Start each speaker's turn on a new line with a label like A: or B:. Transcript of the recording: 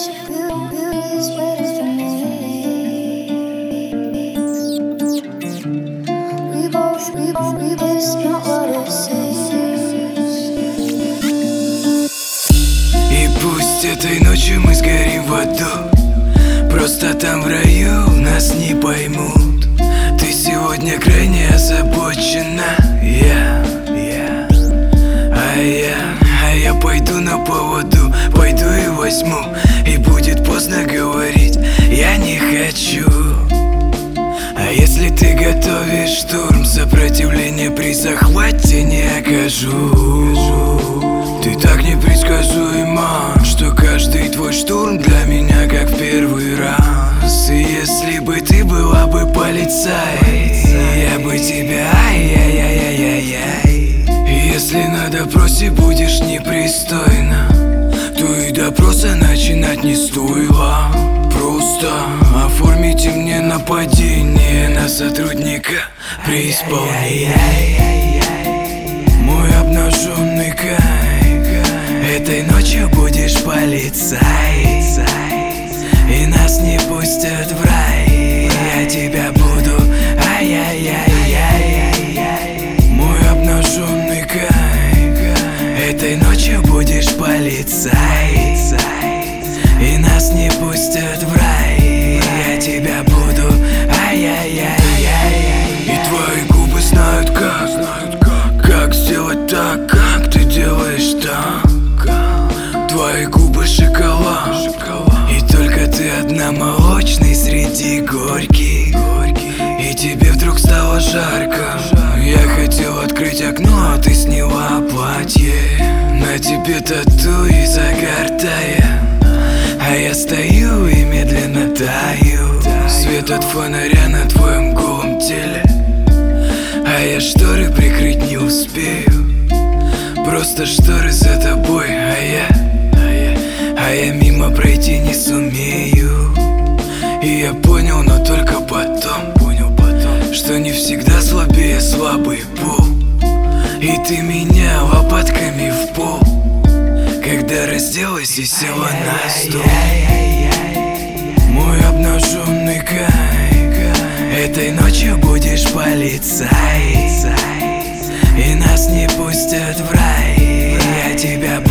A: И пусть этой ночью мы сгорим в аду, просто там в раю нас не поймут. Ты сегодня крайне озабочена, а я пойду на поводу, пойду и возьму. И будет поздно говорить, я не хочу. А если ты готовишь штурм, сопротивление при захвате не окажу. Ты так непредсказуема, что каждый твой штурм для меня как в первый раз. И если бы ты была бы полицай, я бы тебя Если на допросе будешь непристойна, то и допроса начинать не стоило. Просто оформите мне нападение на сотрудника при исполнении. Мой обнаженный кайф, этой ночью будешь полицай, и нас не пустят в рай. Я тебя буду Мой обнаженный кайф, этой ночью будешь полицай, и нас не пустят в рай. Я тебя буду И твои губы знают как сделать так, как ты делаешь так. Твои губы шоколад, и только ты одна молочный среди горьких. И тебе вдруг стало жарко. Я хотел открыть окно, а ты сняла платье. На тебе тату и загар тая, а я стою и медленно таю. Свет от фонаря на твоем голом теле, а я шторы прикрыть не успею. Просто шторы за тобой, а я мимо пройти не сумею. И я понял, но только потом, что не всегда слабее слабый пол. И ты меня лопатками в пол, когда разделась и села на стол. Мой обнаженный кайф, этой ночью будешь полицай, и нас не пустят в рай. Я тебя